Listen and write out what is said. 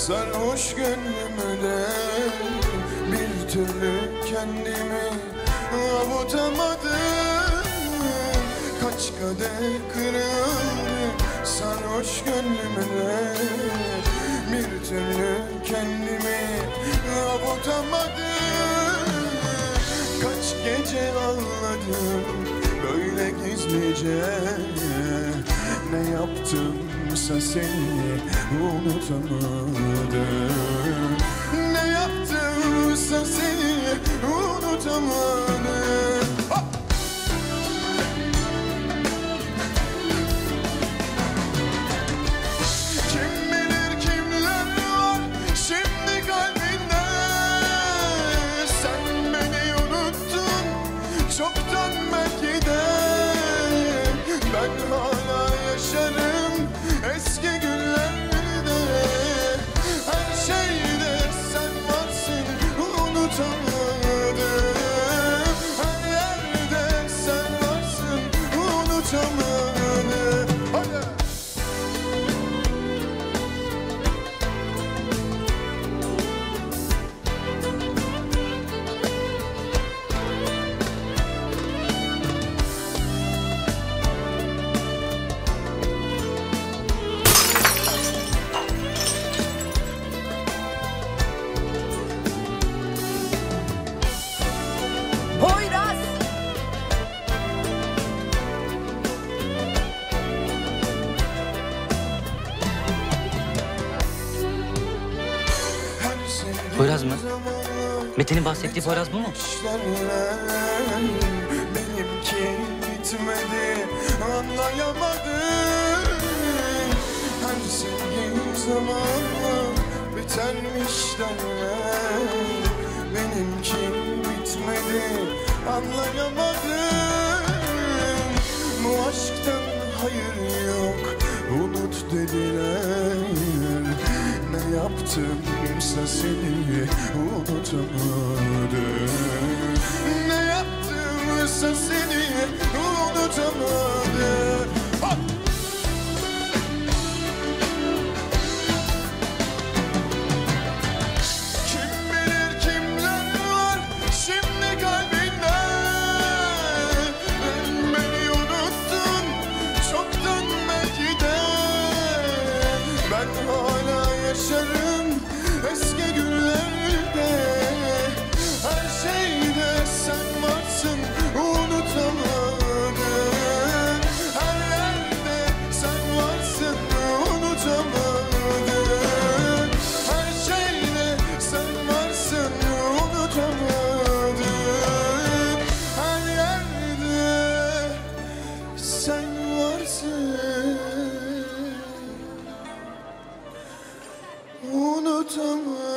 sarhoş gönlümde bir türlü kendimi avutamadım. Kaç kadeh kırıldı sarhoş gönlümde bir türlü kendimi avutamadım. Kaç gece ağladım böyle gizlice, ne yaptımsa seni unutamadım. Ne yaptımsa seni unutamadım. Kim bilir kimler var şimdi kalbinde. Sen beni unuttun çoktan belki de. Ben hala yaşarım eski günlerde. Her şeyde sen varsın unutamadım. Her yerde sen varsın unutamadım. Hadi. Poyraz! Poyraz mı? Metin'in bahsettiği Poyraz bu mu? Benimki bitmedi, anlayamadım. Her sevgi zamanla bitermiş derler. Benimki bitmedi, anlayamadım. Bu aşktan hayır yok, unut dediler. Ne yaptımsa seni unutamadım. Ne yaptımsa seni unutamadım. Hop! Kim bilir kimler var şimdi kalbinde. Beni unuttun çoktan belki de. Ben hala yaşarım eski günlerde. Her şeyde sen varsın unutamadım. Her yerde sen varsın unutamadım. Her şeyde sen varsın unutamadım. Her yerde sen varsın unutamadım.